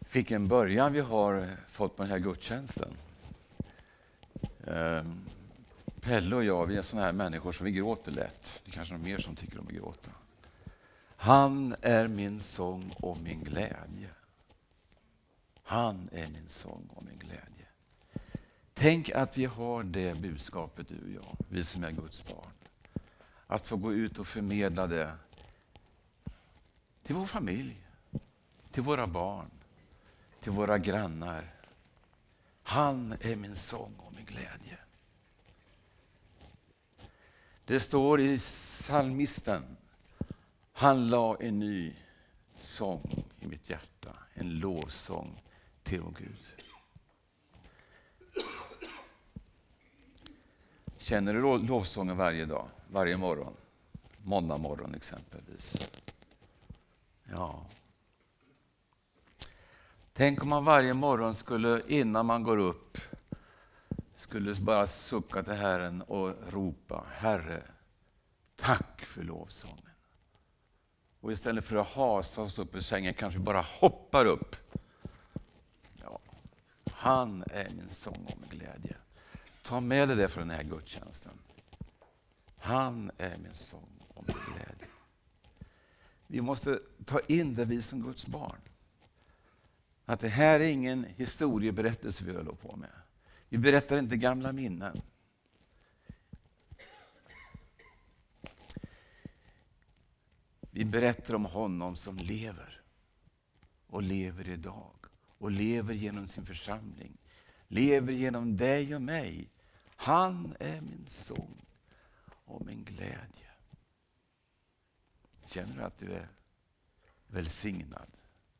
Vilken början vi har fått på den här gudstjänsten. Pelle och jag, vi är såna här människor som vi gråter lätt. Det är kanske någon mer som tycker om att gråta. Han är min sång och min glädje. Han är min sång och min glädje. Tänk att vi har det budskapet, du och jag, vi som är Guds barn. Att få gå ut och förmedla det till vår familj, till våra barn, till våra grannar. Han är min sång och min glädje. Det står i psalmisten: han la en ny sång i mitt hjärta, en lovsång till vår Gud. Känner du lovsången varje dag, varje morgon? Måndag morgon exempelvis. Ja. Tänk om man varje morgon skulle, innan man går upp, skulle bara sucka till Herren och ropa: Herre, tack för lovsången. Och istället för att hasa oss upp i sängen kanske bara hoppar upp. Ja. Han är min sång och min glädje. Ta med dig det från den här gudstjänsten. Han är min sång och min glädje. Vi måste ta in det, vi som Guds barn. Att det här är ingen historieberättelse vi håller på med. Vi berättar inte gamla minnen. Vi berättar om honom som lever. Och lever idag. Och lever genom sin församling. Lever genom dig och mig. Han är min sång och min glädje. Känner du att du är välsignad?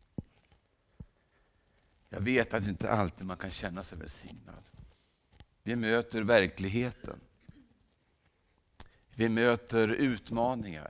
Jag vet att inte alltid man kan känna sig välsignad. Vi möter verkligheten. Vi möter utmaningar.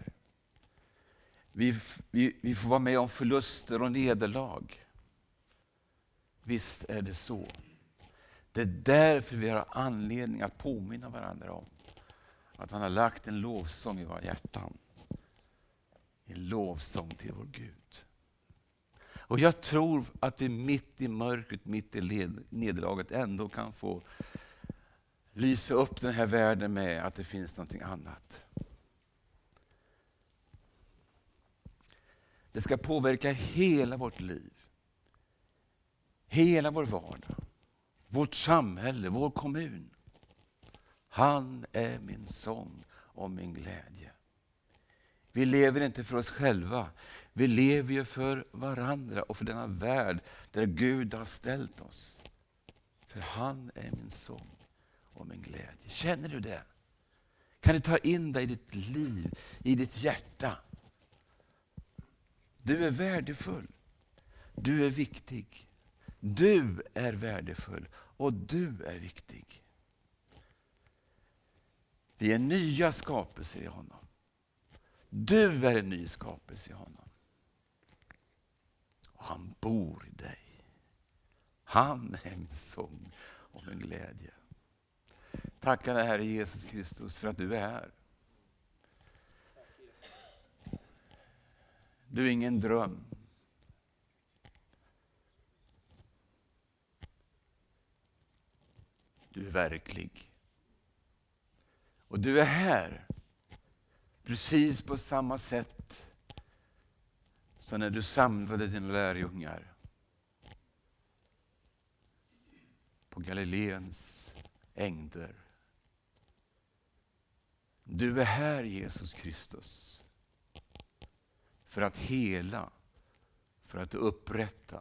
Vi får vara med om förluster och nederlag. Visst är det så. Det är därför vi har anledning att påminna varandra om att han har lagt en lovsång i våra hjärtan. En lovsång till vår Gud. Och jag tror att vi mitt i mörkret, mitt i nederlaget ändå kan få lysa upp den här världen med att det finns någonting annat. Det ska påverka hela vårt liv. Hela vår vardag. Vårt samhälle, vår kommun. Han är min sång och min glädje. Vi lever inte för oss själva. Vi lever ju för varandra och för denna värld där Gud har ställt oss. För han är min sång och min glädje. Känner du det? Kan du ta in det i ditt liv, i ditt hjärta? Du är värdefull. Du är viktig. Du är värdefull och du är viktig. Vi är nya skapelser i honom. Du är en ny skapelse i honom. Och han bor i dig. Han är min sång och min glädje. Tackar dig Herre Jesus Kristus för att du är här. Du är ingen dröm. Du är verklig. Och du är här precis på samma sätt som när du samlade dina lärjungar på Galileens ängder. Du är här Jesus Kristus för att hela, för att upprätta.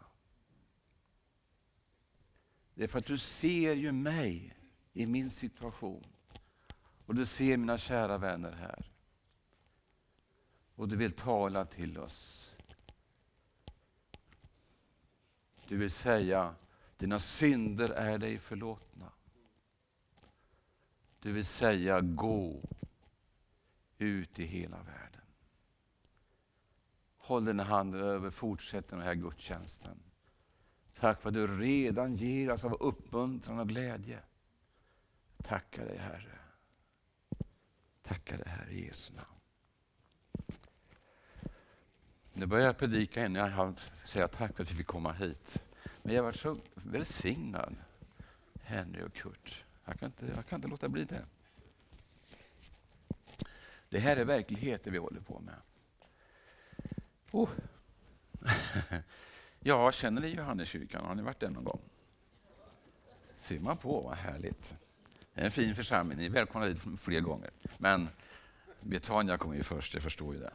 Det är för att du ser ju mig i min situation. Och du ser mina kära vänner här. Och du vill tala till oss. Du vill säga: dina synder är dig förlåtna. Du vill säga: gå ut i hela världen. Håll din hand över, fortsätt den här gudstjänsten. Tack för att du redan ger oss av uppmuntran och glädje. Tackar dig Herre. Tackar dig Herre i Jesu namn. Nu börjar jag predika igen. Jag har säga tack för att vi fick komma hit. Men jag var så välsignad, Henry och Kurt. Jag kan inte låta bli det. Det här är verkligheten vi håller på med. Ja, känner ni Johanneskyrkan? Har ni varit där någon gång? Ser man på, vad härligt. Det är en fin församling, ni är välkomna dit fler gånger. Men Betania kommer ju först, jag förstår ju det.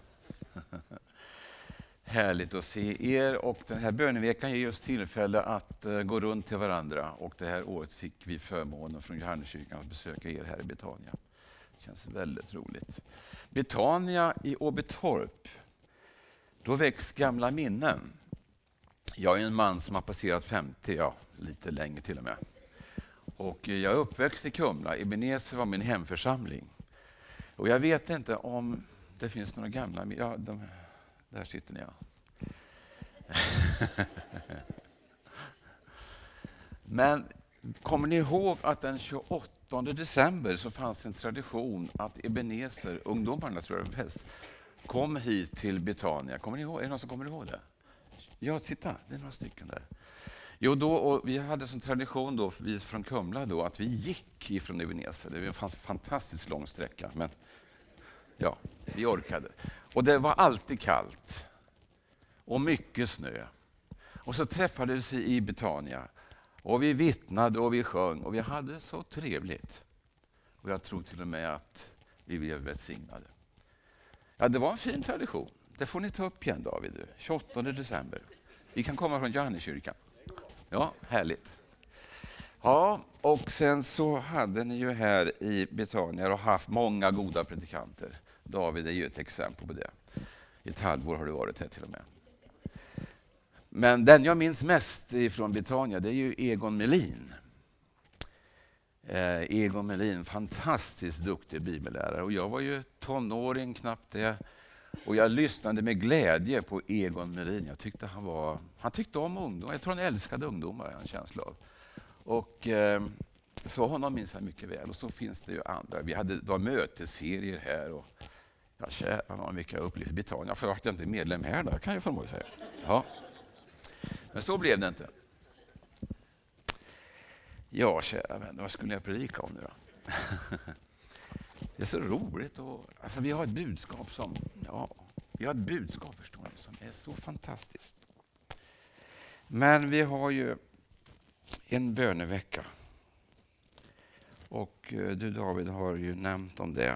Härligt att se er, och den här böneveckan ger oss tillfälle att gå runt till varandra. Och det här året fick vi förmånen från Johanneskyrkan att besöka er här i Betania. Det känns väldigt roligt. Betania i Åbytorp, då väcks gamla minnen. Jag är en man som har passerat 50, ja, lite längre till och med. Och jag är uppväxt i Kumla. Ebenezer var min hemförsamling. Och jag vet inte om det finns några gamla... Ja, där sitter ni, ja. Men kommer ni ihåg att den 28 december så fanns en tradition att Ebenezer, ungdomarna tror jag fest, kom hit till Betania. Kommer ni ihåg? Är det någon som kommer ihåg det? Ja, titta, det är några stycken där. Jo, och vi hade som tradition då, vi från Kumla då, att vi gick ifrån Ebenezer. Det var en fantastiskt lång sträcka, men ja, vi orkade. Och det var alltid kallt och mycket snö. Och så träffades vi i Betania och vi vittnade och vi sjöng och vi hade så trevligt. Och jag tror till och med att vi blev välsignade. Ja, det var en fin tradition. Det får ni ta upp igen, David. 28 december. Vi kan komma från Johanneskyrkan. Ja, härligt. Ja, och sen så hade ni ju här i Betania och haft många goda predikanter. David är ju ett exempel på det. I ett halvår har du varit här till och med. Men den jag minns mest ifrån Betania, det är ju Egon Melin. Egon Melin, fantastiskt duktig bibellärare. Och jag var ju tonåring knappt det. Och jag lyssnade med glädje på Egon Melin. Jag tyckte han tyckte om ungdomar. Jag tror han älskade ungdomar, jag har en känsla av. Och så honom minns jag mycket väl. Och så finns det ju andra. Det var mötesserier här. Och ja, kära någon, mycket jag upplevt i Betania. För vart jag inte medlem här då, kan jag förmoda säga. Ja. Men så blev det inte. Ja, kära vänner, vad skulle jag predika om nu då? Det är så roligt. Alltså, vi har ett budskap förstår ni, som är så fantastiskt. Men vi har ju en bönevecka. Och du David har ju nämnt om det.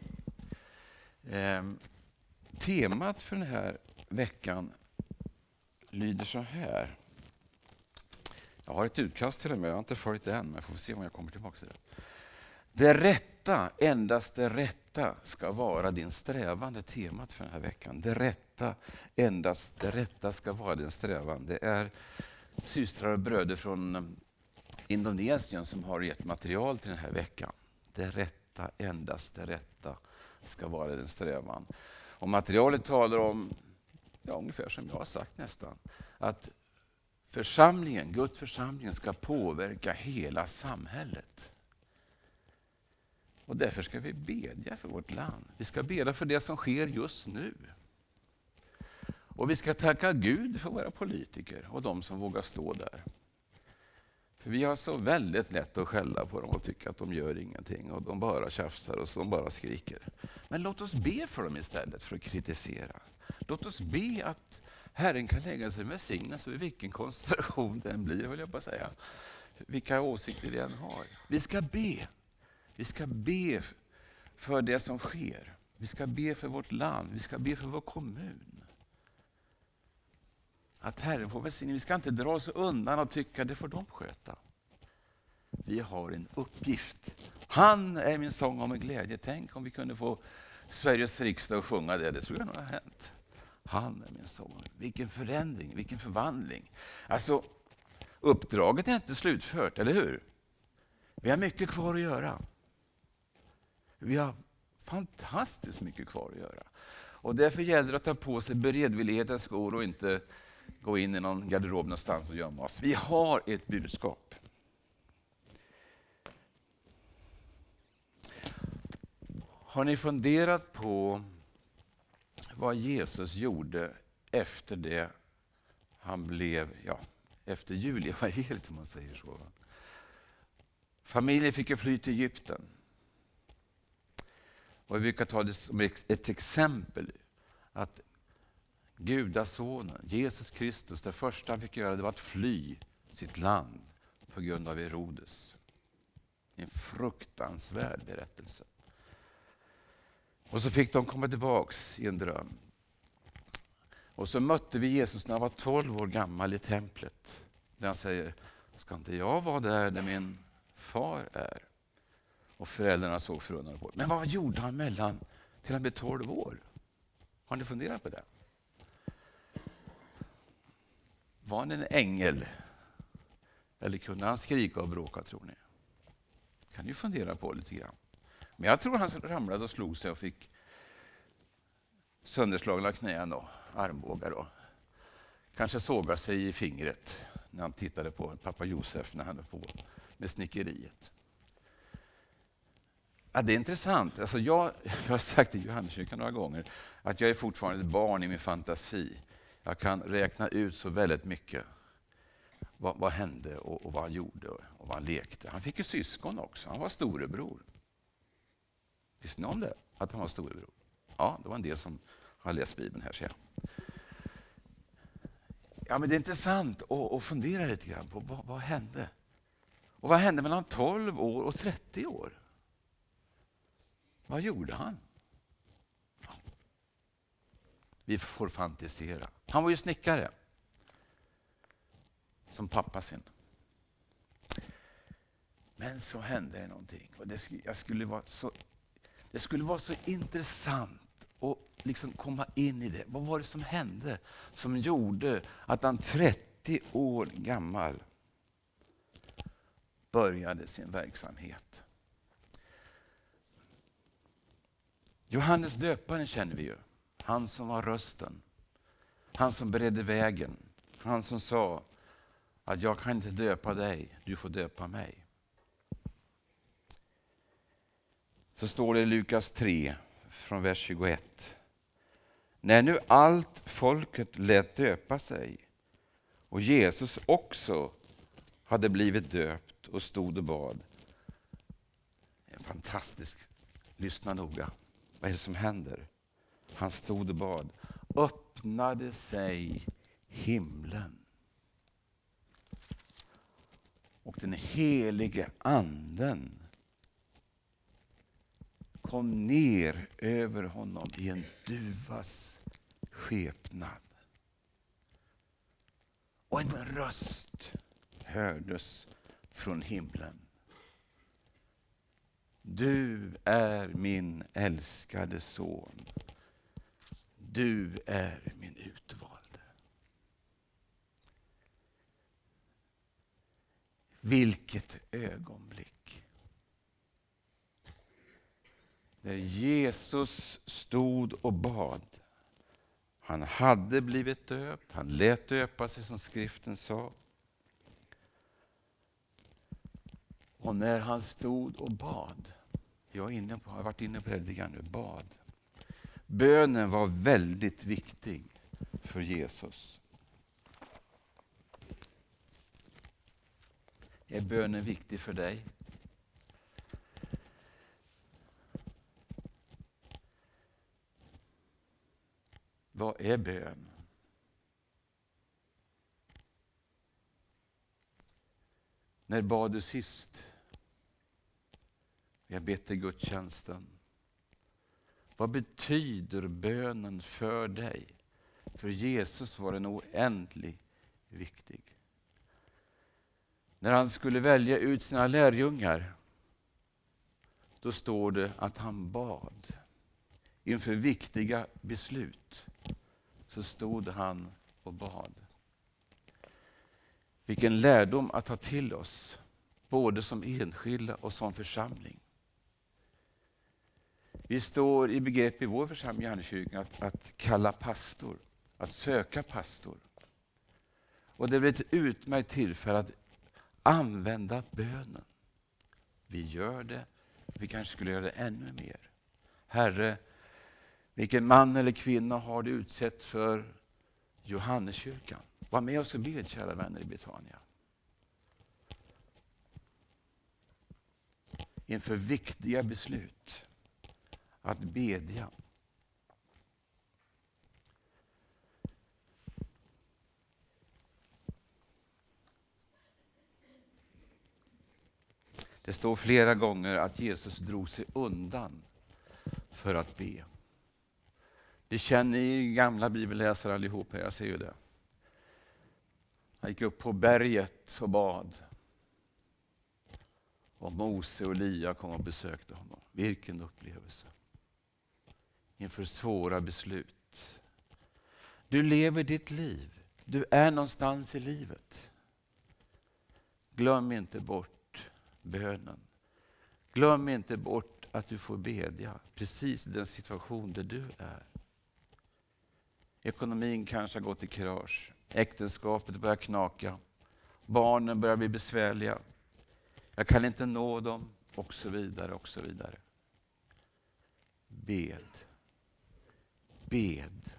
Temat för den här veckan lyder så här. Jag har ett utkast till det, men jag har inte följt det än, men jag får se om jag kommer tillbaka till det. Det rätta, endast det rätta ska vara din strävan, det temat för den här veckan. Det rätta, endast det rätta ska vara din strävan. Det är systrar och bröder från Indonesien som har gett material till den här veckan. Det rätta, endast det rätta ska vara din strävan. Och materialet talar om, ja, ungefär som jag har sagt nästan, att Guds församlingen ska påverka hela samhället. Och därför ska vi bedja för vårt land. Vi ska bedja för det som sker just nu. Och vi ska tacka Gud för våra politiker och de som vågar stå där. För vi har så väldigt lätt att skälla på dem och tycka att de gör ingenting. Och de bara tjafsar och de bara skriker. Men låt oss be för dem istället för att kritisera. Låt oss be att Herren kan lägga sig med signas över vilken konstellation den blir, vill jag bara säga. Vilka åsikter den har. Vi ska be. Vi ska be för det som sker. Vi ska be för vårt land. Vi ska be för vår kommun. Att Herren får välsigna. Vi ska inte dra oss undan och tycka det får de sköta. Vi har en uppgift. Han är min sång om en glädje. Tänk om vi kunde få Sveriges riksdag att sjunga det. Det tror jag nog har hänt. Han är min sång. Vilken förändring, vilken förvandling. Alltså, uppdraget är inte slutfört, eller hur? Vi har mycket kvar att göra. Vi har fantastiskt mycket kvar att göra. Och därför gäller det att ta på sig beredvillighetens skor och inte gå in i någon garderob någonstans och gömma oss. Vi har ett budskap. Har ni funderat på vad Jesus gjorde efter det han blev, efter julevangeliet om man säger så. Familjen fick ju fly till Egypten. Och vi brukar ta det som ett exempel att Gudasonen, Jesus Kristus, det första han fick göra det var att fly sitt land på grund av Herodes. En fruktansvärd berättelse. Och så fick de komma tillbaks i en dröm. Och så mötte vi Jesus när han var 12 år gammal i templet. Där han säger, ska inte jag vara där min far är? Och föräldrarna såg förundrade på. Men vad gjorde han mellan till han blev 12 år? Har ni funderat på det? Var han en ängel? Eller kunde han skrika och bråka, tror ni? Kan ni fundera på lite grann. Men jag tror han ramlade och slog sig och fick sönderslagna knän och armbågar och kanske sågade sig i fingret när han tittade på pappa Josef när han var på med snickeriet. Ja, det är intressant. Alltså jag har sagt i Johanneskyrkan några gånger att jag är fortfarande ett barn i min fantasi. Jag kan räkna ut så väldigt mycket vad hände och vad han gjorde och vad han lekte. Han fick ju syskon också. Han var storebror. Visste ni om det? Att han var storebror? Ja, det var en del som har läst Bibeln här, ser jag. Ja, men det är intressant att fundera lite grann på vad hände. Och vad hände mellan 12 år och 30 år? Vad gjorde han? Ja. Vi får fantisera. Han var ju snickare. Som pappa sin. Men så hände det någonting. Och det skulle vara så intressant att liksom komma in i det. Vad var det som hände som gjorde att han 30 år gammal började sin verksamhet? Johannes döparen känner vi ju. Han som var rösten. Han som beredde vägen. Han som sa att jag kan inte döpa dig, du får döpa mig. Så står det i Lukas 3 från vers 21. När nu allt folket lät döpa sig och Jesus också hade blivit döpt och stod och bad. En fantastisk, lyssna noga. Vad är det som händer? Han stod och bad. Öppnade sig himlen. Och den helige anden kom ner över honom i en duvas skepnad. Och en röst hördes från himlen. Du är min älskade son. Du är min utvalde. Vilket ögonblick. När Jesus stod och bad. Han hade blivit döpt. Han lät döpa sig som skriften sa. Och när han stod och bad. Jag har varit inne på det lite grann nu. Bad. Bönen var väldigt viktig för Jesus. Är bönen viktig för dig? Vad är bön? När bad du sist? Vi har bett i gudstjänsten. Vad betyder bönen för dig? För Jesus var den oändligt viktig. När han skulle välja ut sina lärjungar, då står det att han bad. Inför viktiga beslut så stod han och bad. Vilken lärdom att ta till oss, både som enskilda och som församling. Vi står i begrepp i vår församling i Johanneskyrkan att kalla pastor, att söka pastor. Och det blir ett utmärkt tillfälle att använda bönen. Vi gör det, vi kanske skulle göra det ännu mer. Herre, vilken man eller kvinna har du utsett för Johanneskyrkan. Var med oss och bed, kära vänner i Betania. Inför viktiga beslut. Att bedja. Det står flera gånger att Jesus drog sig undan för att be. Det känner ni gamla bibelläsare allihop, jag ser ju det. Han gick upp på berget och bad. Och Mose och Elia kom och besökte honom. Vilken upplevelse. Inför svåra beslut. Du lever ditt liv. Du är någonstans i livet. Glöm inte bort bönen. Glöm inte bort att du får bedja. Precis i den situation där du är. Ekonomin kanske har gått i krasch. Äktenskapet börjar knaka. Barnen börjar bli besvärliga. Jag kan inte nå dem. Och så vidare, och så vidare. Bed. Bed.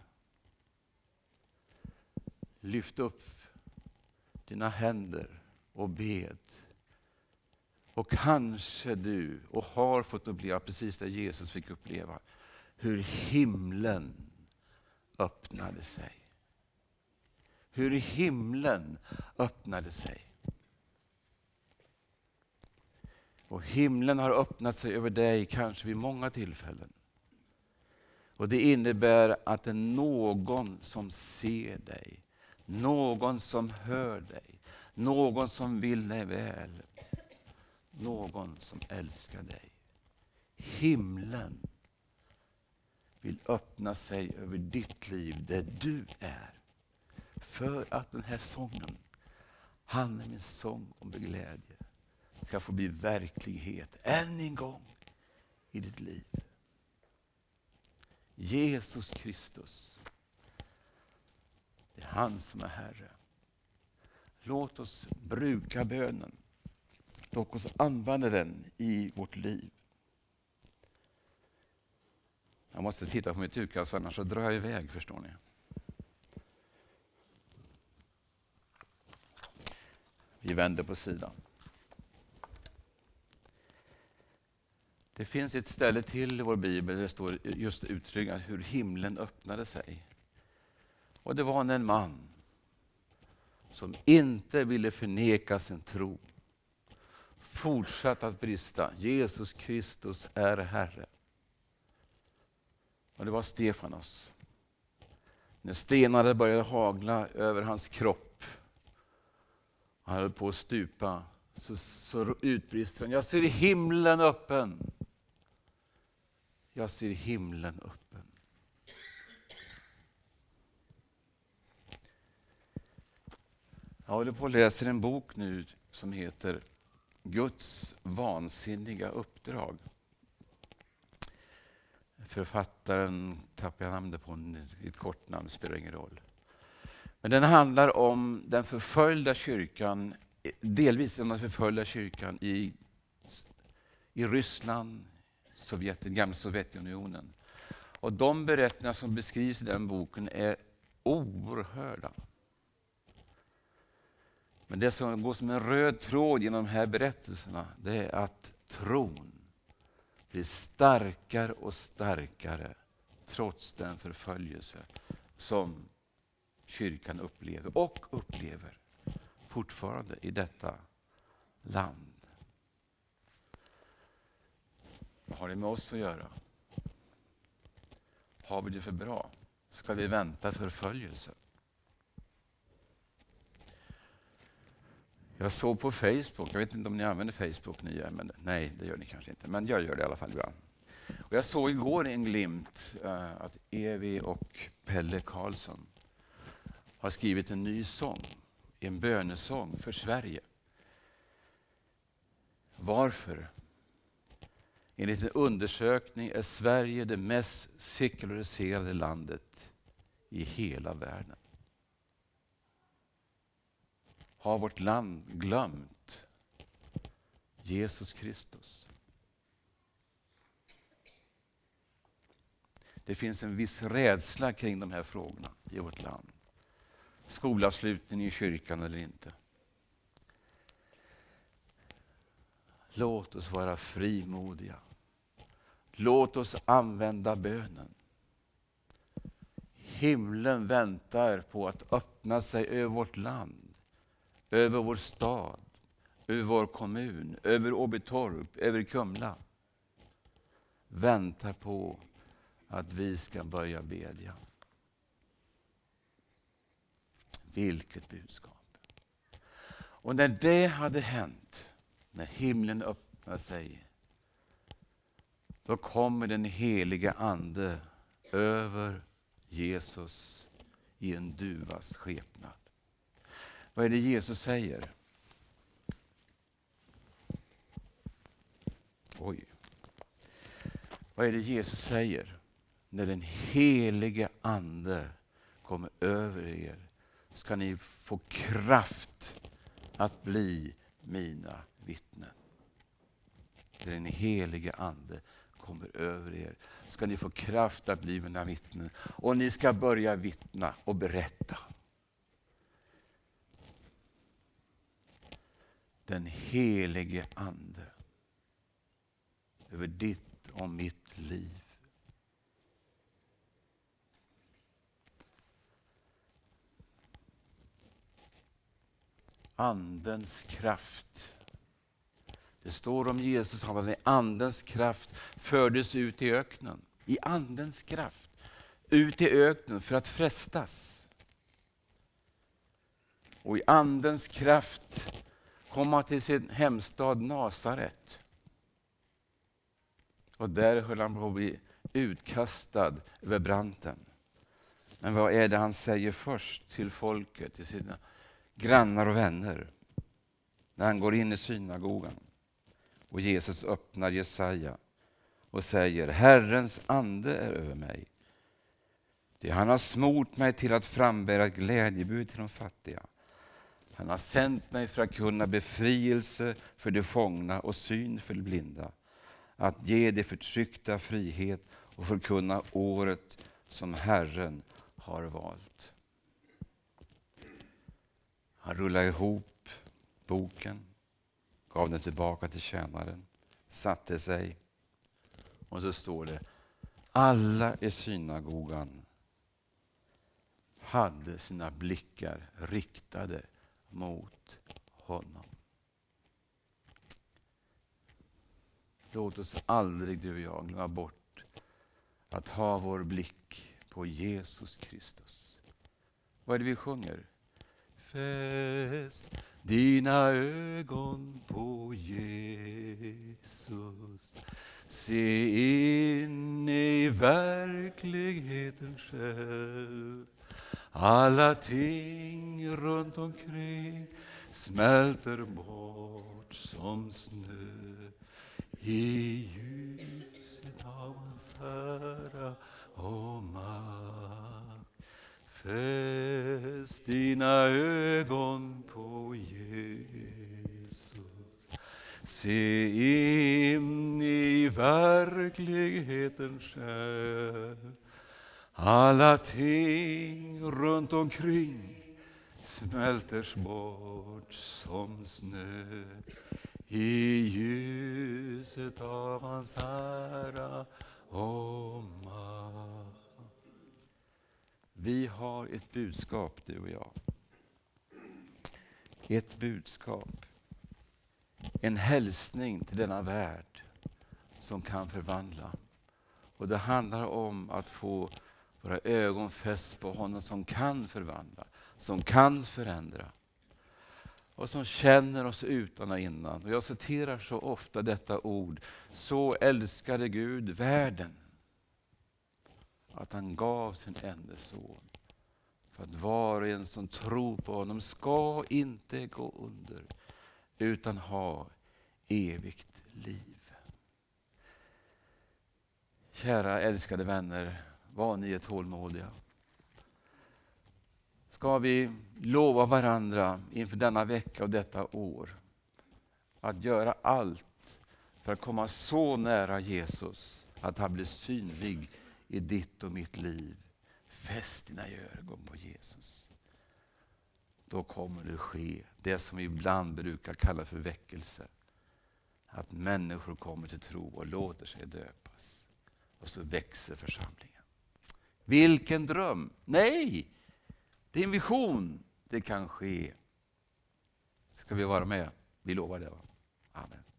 Lyft upp dina händer och bed. Och kanske du och har fått uppleva precis det Jesus fick uppleva. Hur himlen öppnade sig. Hur himlen öppnade sig. Och himlen har öppnat sig över dig kanske vid många tillfällen. Och det innebär att det är någon som ser dig. Någon som hör dig. Någon som vill dig väl. Någon som älskar dig. Himlen vill öppna sig över ditt liv där du är. För att den här sången, han är min sång om glädje, ska få bli verklighet än en gång i ditt liv. Jesus Kristus, det är han som är Herre. Låt oss bruka bönen. Låt oss använda den i vårt liv. Jag måste titta på mitt utkast, annars så drar jag iväg, förstår ni. Vi vänder på sidan. Det finns ett ställe till i vår bibel där det står just uttryckt hur himlen öppnade sig. Och det var en man som inte ville förneka sin tro. Fortsatt att brista. Jesus Kristus är Herre. Och det var Stefanos. När stenarna började hagla över hans kropp, han höll på att stupa, så utbrister han: jag ser himlen öppen. Jag ser himlen öppen. Jag håller på att läsa en bok nu som heter Guds vansinniga uppdrag. Författaren tappar jag namnet på, ett kort namn spelar ingen roll. Men den handlar om den förföljda kyrkan, delvis den förföljda kyrkan i Ryssland, den gamla Sovjetunionen. Och de berättelser som beskrivs i den boken är oerhörda. Men det som går som en röd tråd genom de här berättelserna, det är att tron blir starkare och starkare trots den förföljelse som kyrkan upplever och upplever fortfarande i detta land. Vad har det med oss att göra? Har vi det för bra? Ska vi vänta förföljelse? Jag såg på Facebook, jag vet inte om ni använder Facebook ni gör, men nej, det gör ni kanske inte, men jag gör det i alla fall ibland. Och jag såg igår en glimt att Evi och Pelle Karlsson har skrivit en ny sång, en bönesång för Sverige. Varför? Enligt en undersökning är Sverige det mest sekulariserade landet i hela världen. Har vårt land glömt Jesus Kristus? Det finns en viss rädsla kring de här frågorna i vårt land. skolavslutning i kyrkan eller inte. Låt oss vara frimodiga. Låt oss använda bönen. Himlen väntar på att öppna sig över vårt land, över vår stad, över vår kommun, över Åbytorp, över Kumla. Väntar på att vi ska börja bedja. Vilket budskap. Och när det hade hänt, när himlen öppnade sig, då kommer den helige ande över Jesus i en duvas skepnad. Vad är det Jesus säger? Oj. Vad är det Jesus säger? När den helige ande kommer över er ska ni få kraft att bli mina vittnen. När den helige ande kommer över er ska ni få kraft att bli mina vittnen. Och ni ska börja vittna och berätta. Den helige ande över ditt och mitt liv. Andens kraft. Det står om Jesus att med andens kraft fördes ut i öknen. I andens kraft. Ut i öknen för att frestas. Och i andens kraft komma till sin hemstad Nasaret. Och där höll han på att bli utkastad över branten. Men vad är det han säger först till folket, till sina grannar och vänner? När han går in i synagogan. Och Jesus öppnar Jesaja och säger: Herrens ande är över mig. Det han har smort mig till att frambära ett glädjebud till de fattiga. Han har sänt mig för att kunna befrielse för de fångna och syn för de blinda. Att ge de förtryckta frihet och förkunna året som Herren har valt. Han rullade ihop boken, gav den tillbaka till tjänaren, satte sig och så står det: alla i synagogan hade sina blickar riktade mot honom. Låt oss aldrig, du och jag, glömma bort att ha vår blick på Jesus Kristus. Vad är det vi sjunger? Fäst dina ögon på Jesus. Se in i verkligheten själv. Alla ting runt omkring smälter bort som snö i ljuset av hans ära och makt. Fäst dina ögon på Jesus. Se in i verkligheten själv. Alla ting runt omkring smälter bort som snö i ljuset av hans ära och makt. Vi har ett budskap, du och jag. Ett budskap. En hälsning till denna värld som kan förvandla. Och det handlar om att få våra ögon fäst på honom som kan förvandla, som kan förändra. Och som känner oss utan och innan. Och jag citerar så ofta detta ord: så älskade Gud världen att han gav sin enda son. För att var och en som tror på honom ska inte gå under, utan ha evigt liv. Kära älskade vänner, var ni är tålmodiga. Ska vi lova varandra inför denna vecka och detta år att göra allt för att komma så nära Jesus att han blir synlig i ditt och mitt liv. Fäst dina ögon på Jesus. då kommer det ske det som vi ibland brukar kalla för väckelse. Att människor kommer till tro och låter sig döpas. Och så växer församlingen. Vilken dröm! Nej, det är en vision. Det kan ske. Ska vi vara med? Vi lovar det, va? Amen.